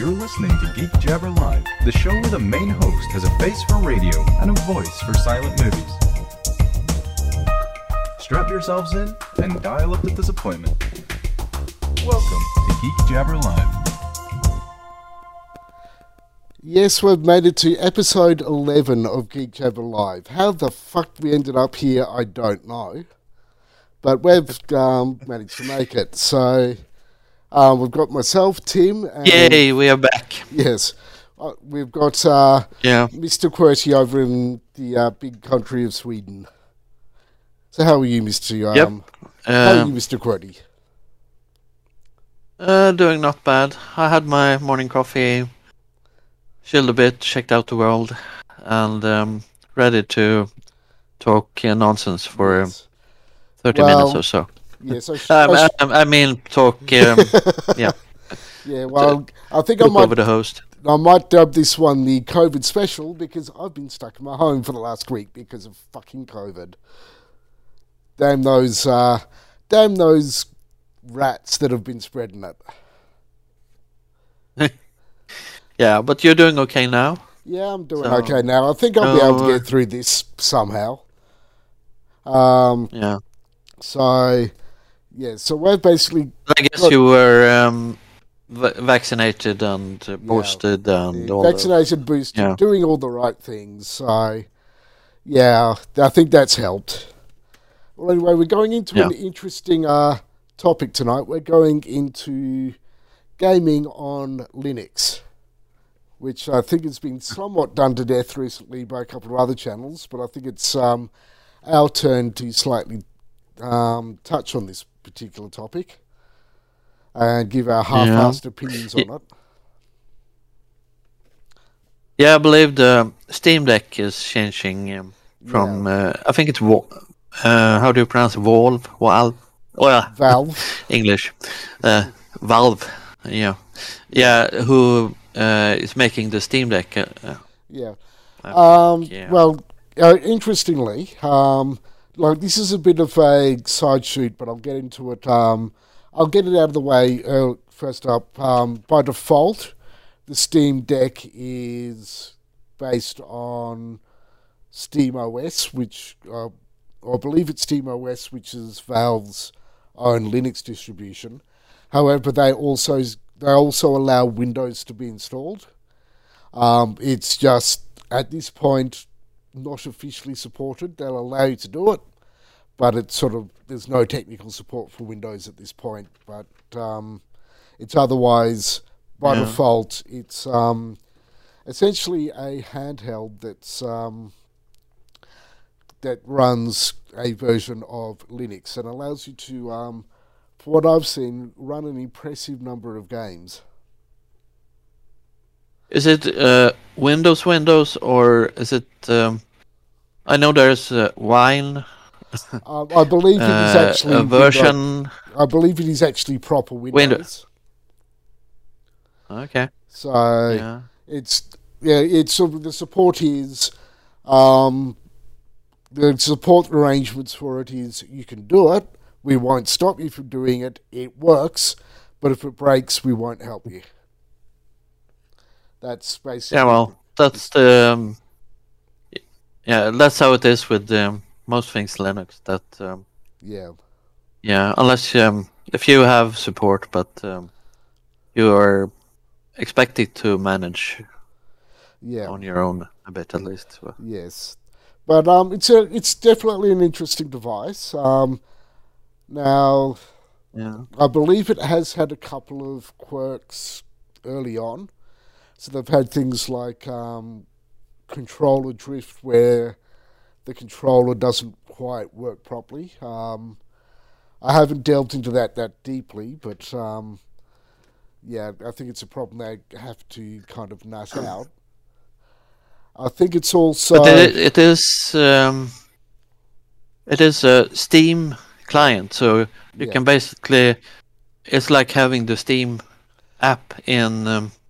You're listening to Geek Jabber Live, the show where the main host has a face for radio and a voice for silent movies. Strap yourselves in and dial up the disappointment. Welcome to Geek Jabber Live. Yes, we've made it to episode 11 of Geek Jabber Live. How the fuck we ended up here, I don't know. But we've managed to make it. So we've got myself, Tim. And, yay, we are back. Yes. We've got Mr. QWERTY over in the big country of Sweden. So how are you, Mr. How are you, Mr. QWERTY? Doing not bad. I had my morning coffee, chilled a bit, checked out the world, and ready to talk nonsense for 30 minutes or so. Yeah, so I mean, talk. Yeah. Yeah, well, I think over the host. I might dub this one the COVID special because I've been stuck in my home for the last week because of fucking COVID. Damn those rats that have been spreading it. Yeah, but you're doing okay now. Yeah, I'm doing okay now. I think I'll be able to get through this somehow. Yeah. So we're basically... I guess you were vaccinated and boosted and all vaccinated, boosted, doing all the right things. So, yeah, I think that's helped. Well, anyway, we're going into an interesting topic tonight. We're going into gaming on Linux, which I think has been somewhat done to death recently by a couple of other channels, but I think it's our turn to slightly touch on this particular topic and give our half-assed opinions on it. Yeah, I believe the Steam Deck is changing from, I think it's, how do you pronounce it? Valve? Valve. English. Valve, yeah. Yeah, who is making the Steam Deck. Well, interestingly, like this is a bit of a side shoot, but I'll get into it. I'll get it out of the way first up. By default, the Steam Deck is based on SteamOS, which I believe it's SteamOS, which is Valve's own Linux distribution. However, they also allow Windows to be installed. It's just at this point not officially supported. They'll allow you to do it, but it's there's no technical support for Windows at this point. But it's otherwise by default. It's essentially a handheld that runs a version of Linux and allows you to, for what I've seen, run an impressive number of games. Is it Windows, or is it... I know there's Wine. I believe it is actually... a version... I believe it is actually proper Windows. Okay. So, it's the support is... the support arrangements for it is you can do it. We won't stop you from doing it. It works. But if it breaks, we won't help you. That's basically... Yeah, well, that's the... that's how it is with most things Linux. Yeah, unless if you have support, but you are expected to manage on your own a bit at least. So. Yes, but it's definitely an interesting device. Now, I believe it has had a couple of quirks early on. So they've had things like controller drift where the controller doesn't quite work properly. I haven't delved into that deeply, but I think it's a problem they have to kind of nut out. I think it's also... But it is a Steam client, so you can basically... It's like having the Steam app in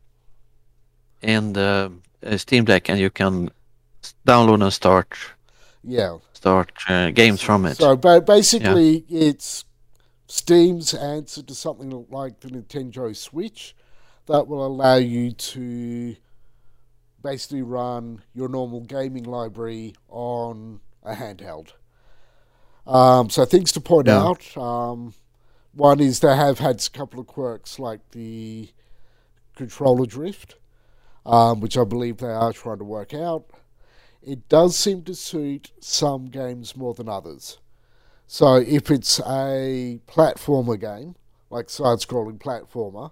the Steam Deck, and you can download and start games from it. So basically, it's Steam's answer to something like the Nintendo Switch. that will allow you to basically run your normal gaming library on a handheld. So things to point out. One is they have had a couple of quirks like the controller drift, which I believe they are trying to work out. It does seem to suit some games more than others. So if it's a platformer game, like side-scrolling platformer,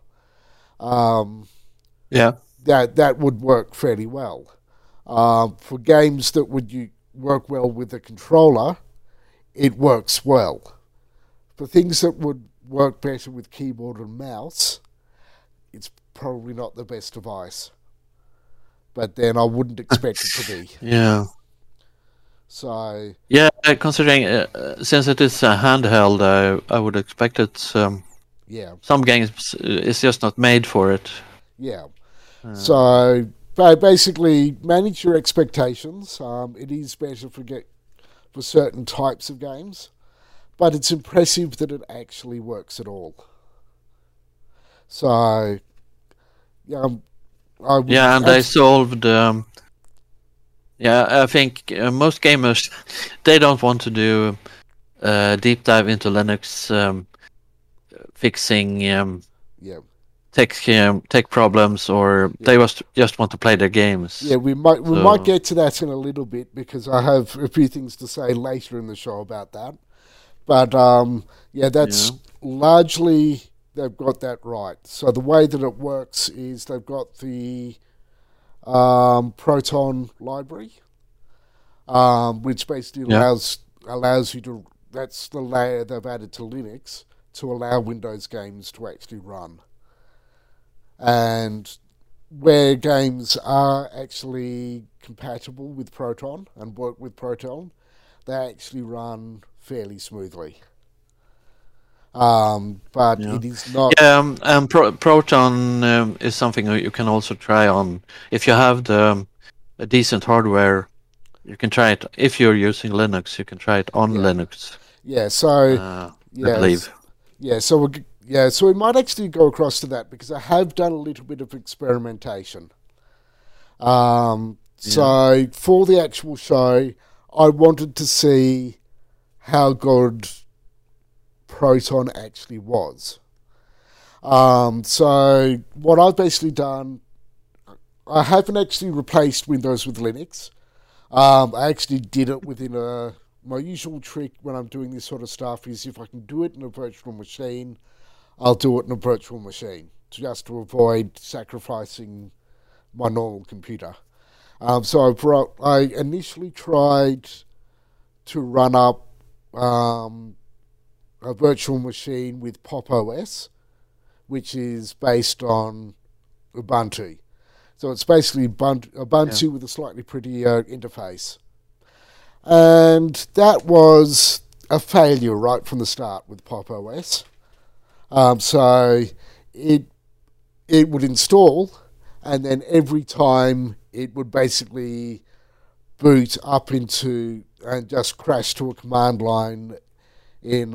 that would work fairly well. For games that would work well with a controller, it works well. For things that would work better with keyboard and mouse, it's probably not the best device. But then I wouldn't expect it to be. Yeah. So. Yeah, considering since it is a handheld, I would expect it. Some games it's just not made for it. Yeah. So basically, manage your expectations. It is better for certain types of games, but it's impressive that it actually works at all. So, they solved. I think most gamers they don't want to do deep dive into Linux, fixing tech problems, or they just want to play their games. Yeah, we might get to that in a little bit because I have a few things to say later in the show about that. But that's largely they've got that right. So the way that it works is they've got the Proton library, which basically allows you to. That's the layer they've added to Linux to allow Windows games to actually run. And where games are actually compatible with Proton and work with Proton, they actually run fairly smoothly. But it is not. And Proton is something you can also try on if you have a decent hardware. You can try it if you're using Linux. You can try it on Linux. Yeah. So I believe. Yeah. So we might actually go across to that because I have done a little bit of experimentation. So for the actual show, I wanted to see how good Proton actually was. So what I've basically done, I haven't actually replaced Windows with Linux. I actually did it within my usual trick when I'm doing this sort of stuff is if I can do it in a virtual machine, I'll do it in a virtual machine just to avoid sacrificing my normal computer. So I initially tried to run up a virtual machine with Pop! OS, which is based on Ubuntu. So it's basically Ubuntu with a slightly prettier interface. And that was a failure right from the start with Pop! OS. So it would install, and then every time it would basically boot up into and just crash to a command line in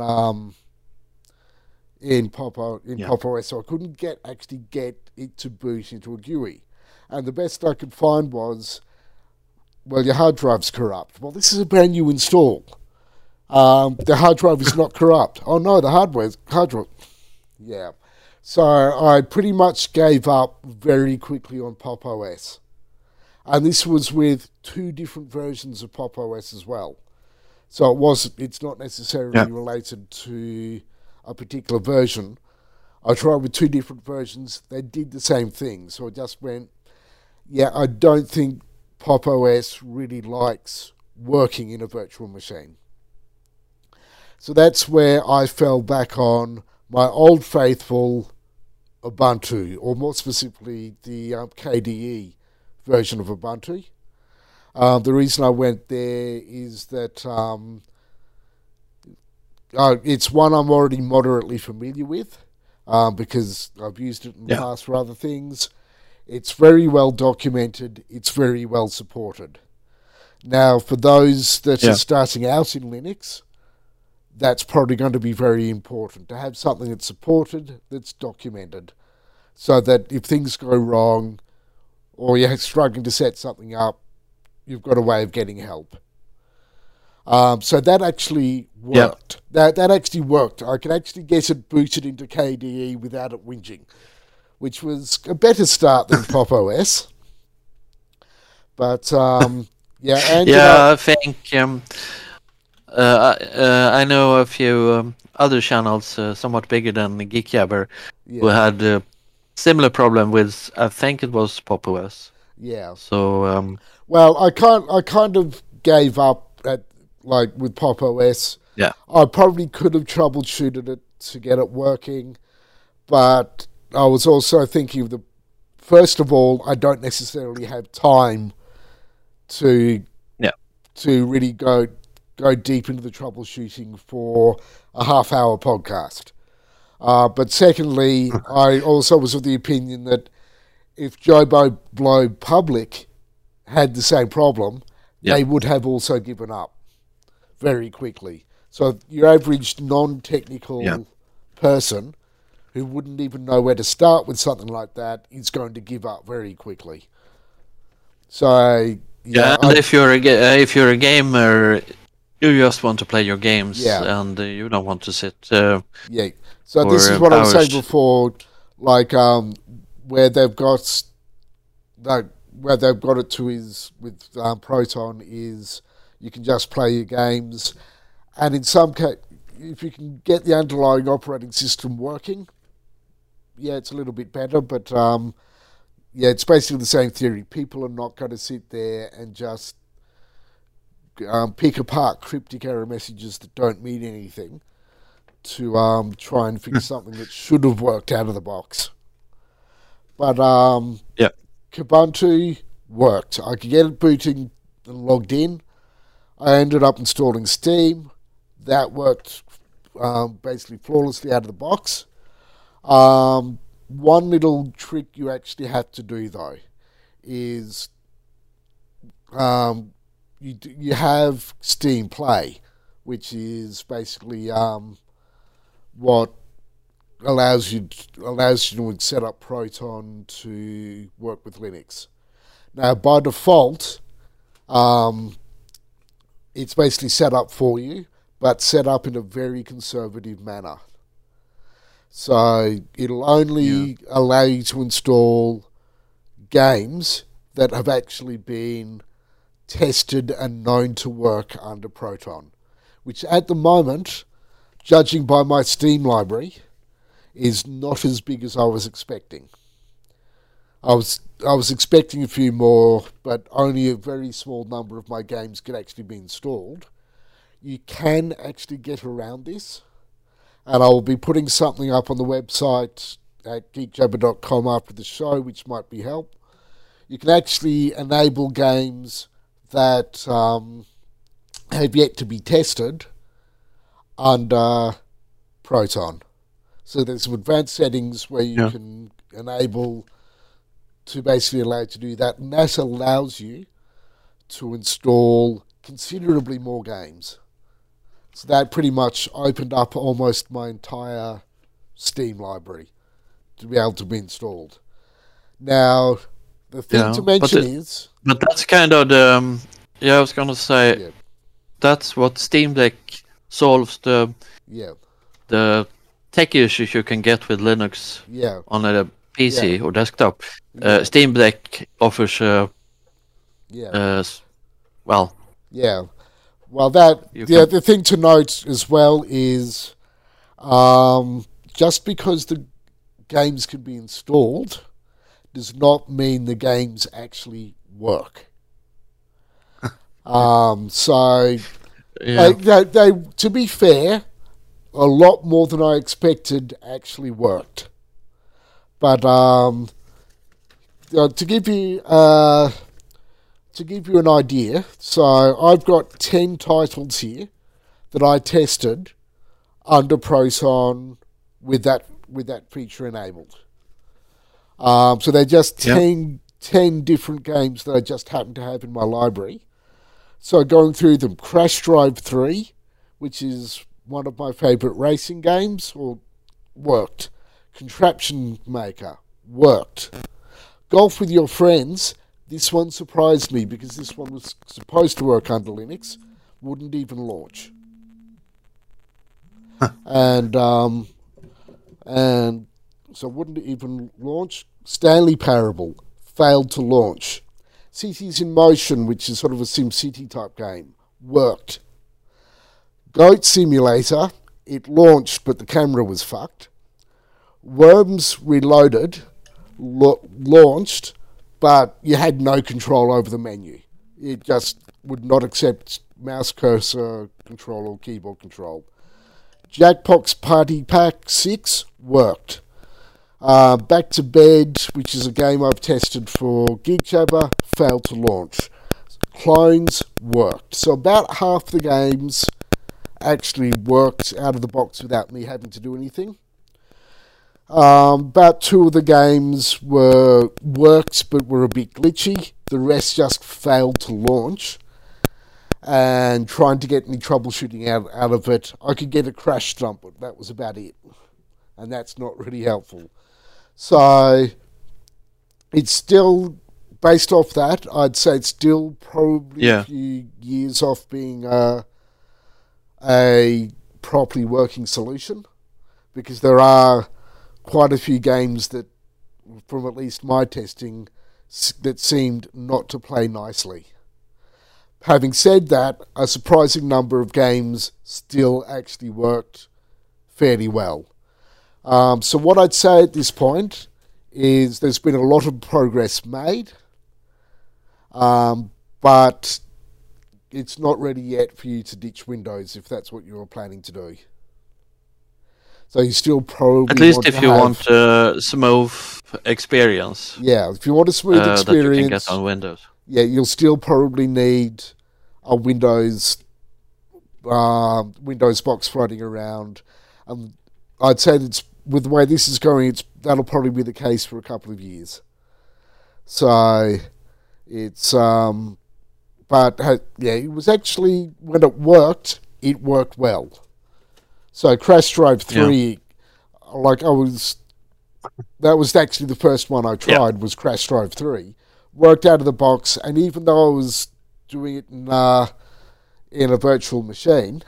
Pop! OS. So I couldn't actually get it to boot into a GUI. And the best I could find was, well, your hard drive's corrupt. Well, this is a brand new install. The hard drive is not corrupt. Oh no, the hard drive. Yeah. So I pretty much gave up very quickly on Pop! OS. And this was with 2 different versions of Pop! OS as well. So it's not necessarily related to a particular version. I tried with 2 different versions. They did the same thing. So I just went, I don't think Pop! OS really likes working in a virtual machine. So that's where I fell back on my old faithful Ubuntu, or more specifically the KDE version of Ubuntu. The reason I went there is that it's one I'm already moderately familiar with because I've used it in the past for other things. It's very well documented. It's very well supported. Now, for those that are starting out in Linux, that's probably going to be very important to have something that's supported, that's documented. so that if things go wrong or you're struggling to set something up, you've got a way of getting help. So that actually worked. Yep. That actually worked. I could actually get it booted into KDE without it whinging, which was a better start than Pop! OS. But I think I know a few other channels somewhat bigger than Geek Jabber who had a similar problem with, I think it was Pop! OS. Yeah. So well, I kind of gave up at with Pop! OS. Yeah. I probably could have troubleshooted it to get it working, but I was also thinking of first of all, I don't necessarily have time to really go deep into the troubleshooting for a half-hour podcast. But secondly, I also was of the opinion that if Jobo Blow Public had the same problem, they would have also given up very quickly. So your average non-technical person who wouldn't even know where to start with something like that is going to give up very quickly. So and if you're a gamer, you just want to play your games, and you don't want to sit. So this is what I was saying before, where they've got it to is with Proton is you can just play your games, and in some case, if you can get the underlying operating system working, it's a little bit better, but it's basically the same theory. People are not going to sit there and just pick apart cryptic error messages that don't mean anything to try and fix something that should have worked out of the box. But Kubuntu worked. I could get it booting and logged in. I ended up installing Steam. That worked basically flawlessly out of the box. One little trick you actually have to do, though, is you have Steam Play, which is basically what allows you to set up Proton to work with Linux. Now, by default, it's basically set up for you, but set up in a very conservative manner. So it'll only allow you to install games that have actually been tested and known to work under Proton, which at the moment, judging by my Steam library, is not as big as I was expecting. I was expecting a few more, but only a very small number of my games could actually be installed. You can actually get around this, and I will be putting something up on the website at geekjabber.com after the show, which might be help. You can actually enable games that have yet to be tested under Proton. So there's some advanced settings where you can enable to basically allow you to do that, and that allows you to install considerably more games. So that pretty much opened up almost my entire Steam library to be able to be installed. Now, the thing to mention is... But that's kind of the... I was going to say, that's what Steam Deck solves the tech issues you can get with Linux on a PC or desktop. Steam Deck offers Well, the thing to note as well is just because the games can be installed does not mean the games actually work. They, to be fair, a lot more than I expected actually worked. But to give you an idea, so I've got 10 titles here that I tested under Proton with that feature enabled. So they're just 10 different games that I just happen to have in my library. So going through them, Crash Drive 3, which is one of my favourite racing games, worked. Contraption Maker worked. Golf with Your Friends, this one surprised me because this one was supposed to work under Linux, wouldn't even launch. And so wouldn't even launch. Stanley Parable failed to launch. Cities in Motion, which is sort of a SimCity type game, worked. Goat Simulator, it launched, but the camera was fucked. Worms Reloaded launched, but you had no control over the menu. It just would not accept mouse cursor control or keyboard control. Jackbox Party Pack 6 worked. Back to Bed, which is a game I've tested for GeekJabber, failed to launch. Clones worked. So about half the games actually worked out of the box without me having to do anything. About 2 of the games worked but were a bit glitchy. The rest just failed to launch. And trying to get any troubleshooting out of it, I could get a crash dump, but that was about it. And that's not really helpful. So it's still, based off that, I'd say it's still probably a few years off being a properly working solution, because there are quite a few games that, from at least my testing, that seemed not to play nicely. Having said that, a surprising number of games still actually worked fairly well. So what I'd say at this point is there's been a lot of progress made, but it's not ready yet for you to ditch Windows if that's what you're planning to do. So you still probably at least if you want a smooth experience. Yeah, if you want a smooth experience that you can get on Windows. Yeah, you'll still probably need a Windows box floating around. I'd say that with the way this is going, that'll probably be the case for a couple of years. So it's but it was actually, when it worked well. So Crash Drive 3, that was actually the first one I tried, was Crash Drive 3. Worked out of the box, and even though I was doing it in a virtual machine,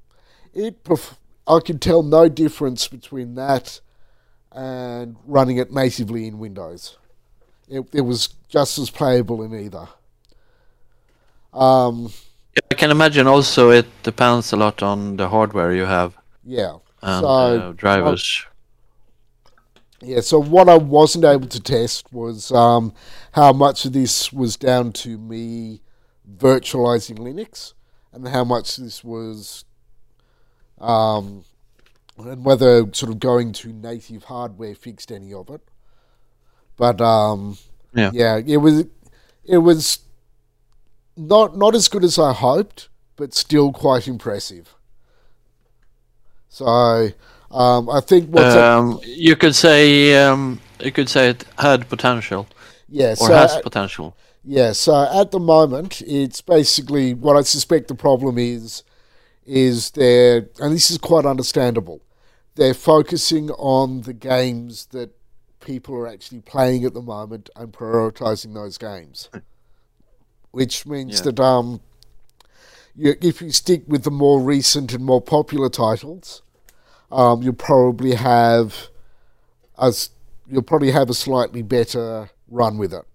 I could tell no difference between that and running it natively in Windows. It was just as playable in either. I can imagine also it depends a lot on the hardware you have. Yeah. And drivers. So what I wasn't able to test was how much of this was down to me virtualizing Linux, and how much this was, and whether sort of going to native hardware fixed any of it. But it was not as good as I hoped, but still quite impressive. So I think you could say it had potential. Yeah, or has potential. Yeah, so at the moment, it's basically what I suspect the problem is they're, and this is quite understandable, they're focusing on the games that people are actually playing at the moment and prioritizing those games. Which means that if you stick with the more recent and more popular titles, you'll probably have a slightly better run with it.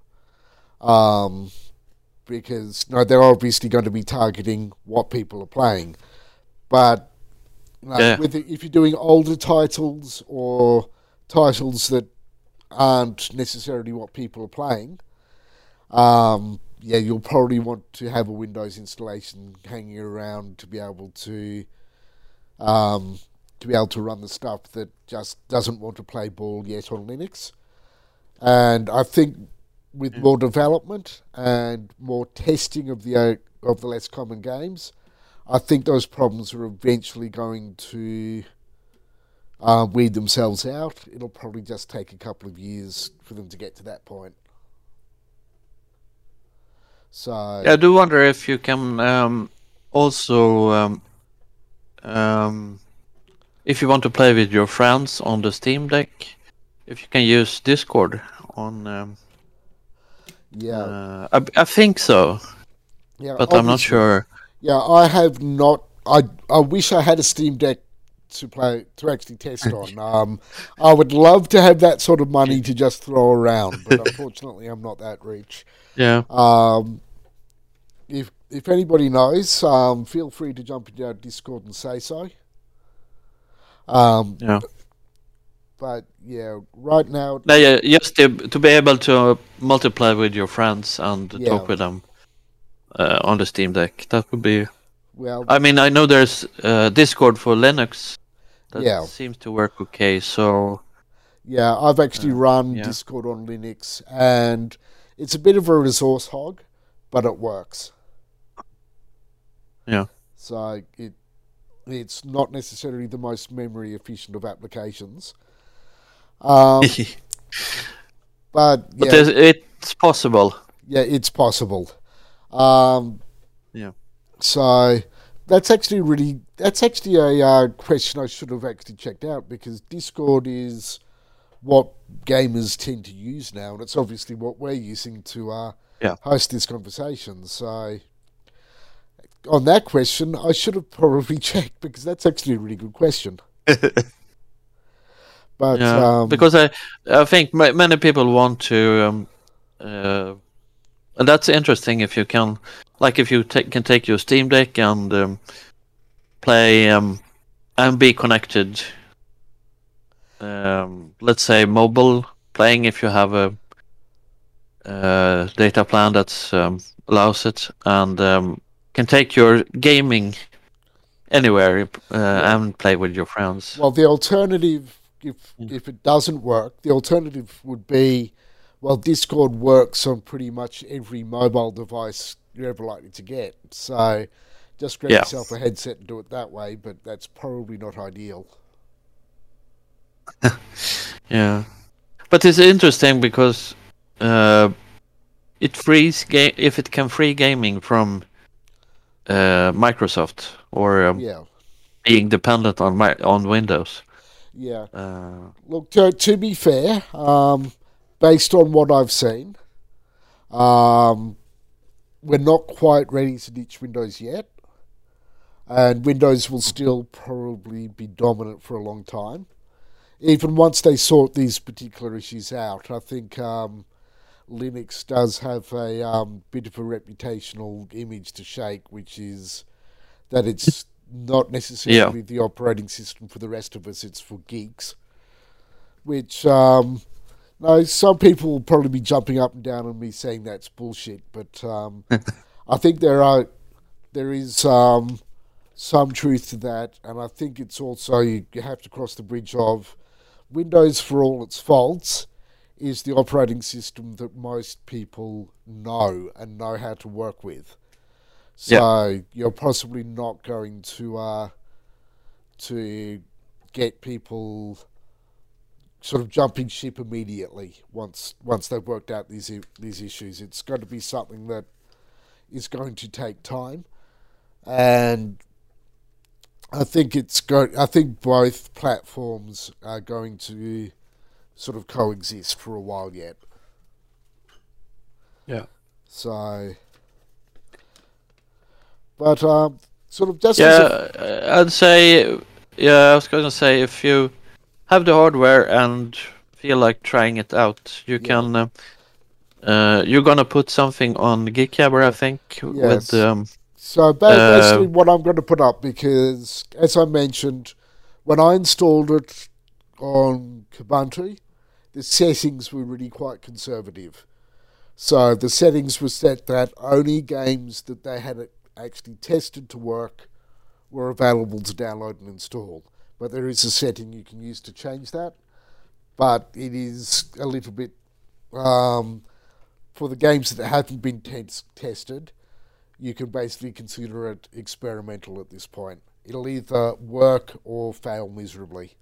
Because they're obviously going to be targeting what people are playing. But if you're doing older titles or titles that aren't necessarily what people are playing, you'll probably want to have a Windows installation hanging around to be able to run the stuff that just doesn't want to play ball yet on Linux. And I think with more development and more testing of the less common games, I think those problems are eventually going to weed themselves out. It'll probably just take a couple of years for them to get to that point. So I do wonder if you can also if you want to play with your friends on the Steam Deck, if you can use Discord on. Yeah, I think so, yeah. but I'm not Obviously, sure. yeah. I have not. I wish I had a Steam Deck to actually test on. I would love to have that sort of money to just throw around, but unfortunately, I'm not that rich. Yeah, If anybody knows, feel free to jump into our Discord and say so. Um, yeah. but yeah, right now, No, yeah, just to be able to multiply with your friends and yeah. talk with them on the Steam Deck. That would be. Well, I mean, I know there's Discord for Linux that yeah, seems to work okay. So yeah. I've actually run yeah, Discord on Linux, and it's a bit of a resource hog, but it works. yeah, So it's not necessarily the most memory efficient of applications. Um, but but yeah, it's possible. yeah, it's possible. Um, Yeah, so that's actually a question I should have actually checked out, because Discord is what gamers tend to use now, and it's obviously what we're using to yeah, host this conversation. So on that question, I should have probably checked, because that's actually a really good question. But yeah. Because I think many people want to. And that's interesting if you can, like, if you can take your Steam Deck and play and be connected. Let's say mobile playing if you have a data plan that allows it, and can take your gaming anywhere yeah, and play with your friends. well, the alternative, Mm. if it doesn't work, the alternative would be, well, Discord works on pretty much every mobile device you're ever likely to get. So just grab Yeah, yourself a headset and do it that way, but that's probably not ideal. yeah. But it's interesting because it frees game if it can free gaming from Microsoft or Yeah, being dependent on Windows. yeah. Uh, Look, to be fair, based on what I've seen, um, we're not quite ready to ditch Windows yet, and Windows will still probably be dominant for a long time. Even once they sort these particular issues out, I think Linux does have a bit of a reputational image to shake, which is that it's not yeah, necessarily the operating system for the rest of us, it's for geeks. Which, no, some people will probably be jumping up and down on me saying that's bullshit, but I think there is some truth to that, and I think it's also, you have to cross the bridge of Windows, for all its faults, is the operating system that most people know and know how to work with. yeah, So you're possibly not going to get people sort of jumping ship immediately once they've worked out these issues. It's going to be something that is going to take time, and I think both platforms are going to sort of coexist for a while yet. yeah. So, but sort of just as Yeah, I'd say, yeah, I was going to say if you have the hardware and feel like trying it out, you yeah, can. You're gonna put something on Geekjabber, I think, with yes. So basically, uh, what I'm going to put up, because as I mentioned, when I installed it on Kubuntu, the settings were really quite conservative. So the settings were set that only games that they had actually tested to work were available to download and install. But there is a setting you can use to change that. But it is a little bit, for the games that haven't been tested, you can basically consider it experimental at this point. It'll either work or fail miserably.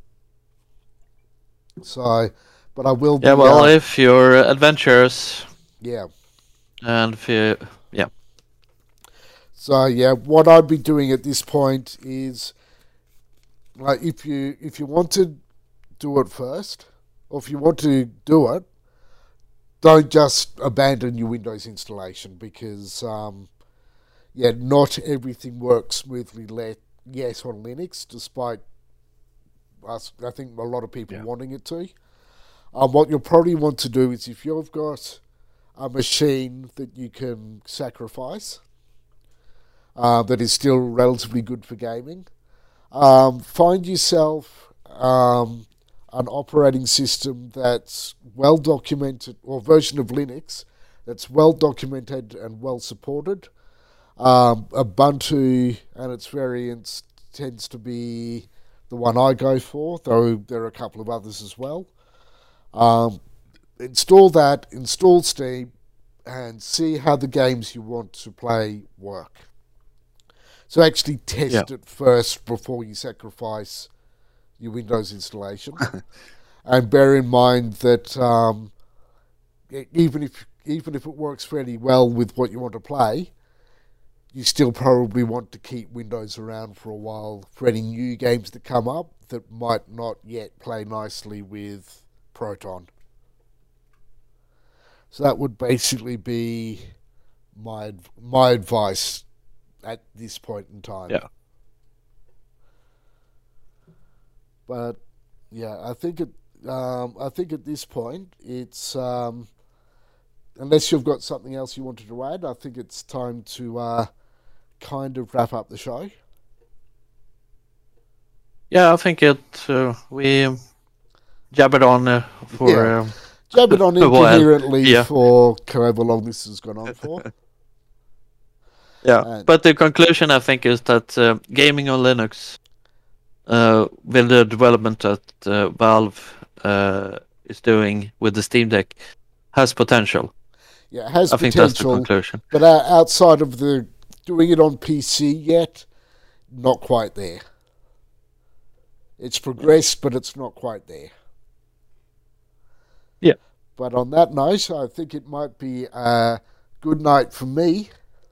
So, but I will yeah. be, Well, if you're adventurous yeah. and if you, yeah, So yeah, what I'd be doing at this point is, like, if you want to do it first, or if you want to do it, don't just abandon your Windows installation because, not everything works smoothly yet on Linux, despite us, I think a lot of people wanting it to. What you'll probably want to do is if you've got a machine that you can sacrifice, that is still relatively good for gaming, find yourself an operating system that's well documented, or version of Linux that's well documented and well supported. Ubuntu and its variants tends to be the one I go for, though there are a couple of others as well. Install that, install Steam, and see how the games you want to play work. So actually test it first before you sacrifice your Windows installation. And bear in mind that even if it works fairly well with what you want to play, you still probably want to keep Windows around for a while for any new games that come up that might not yet play nicely with Proton. So that would basically be my advice at this point in time. Yeah. But yeah, I think at this point it's unless you've got something else you wanted to add, I think it's time to kind of wrap up the show. Yeah, I think we jabbered on for jabbered on incoherently for however long this has gone on for. Yeah, but the conclusion I think is that gaming on Linux, with the development that Valve is doing with the Steam Deck, has potential. Yeah, it has I potential. think that's the conclusion. But outside of the doing it on PC yet, not quite there. It's progressed, but it's not quite there. Yeah. But on that note, I think it might be a good night for me.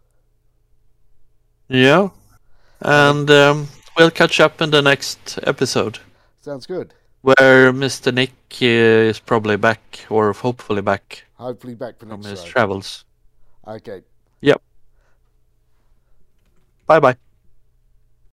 Yeah. And we'll catch up in the next episode. Sounds good. Where Mr. Nick is probably back, or hopefully back. Hopefully back for from next his show. travels. Okay. Yep. Bye-bye.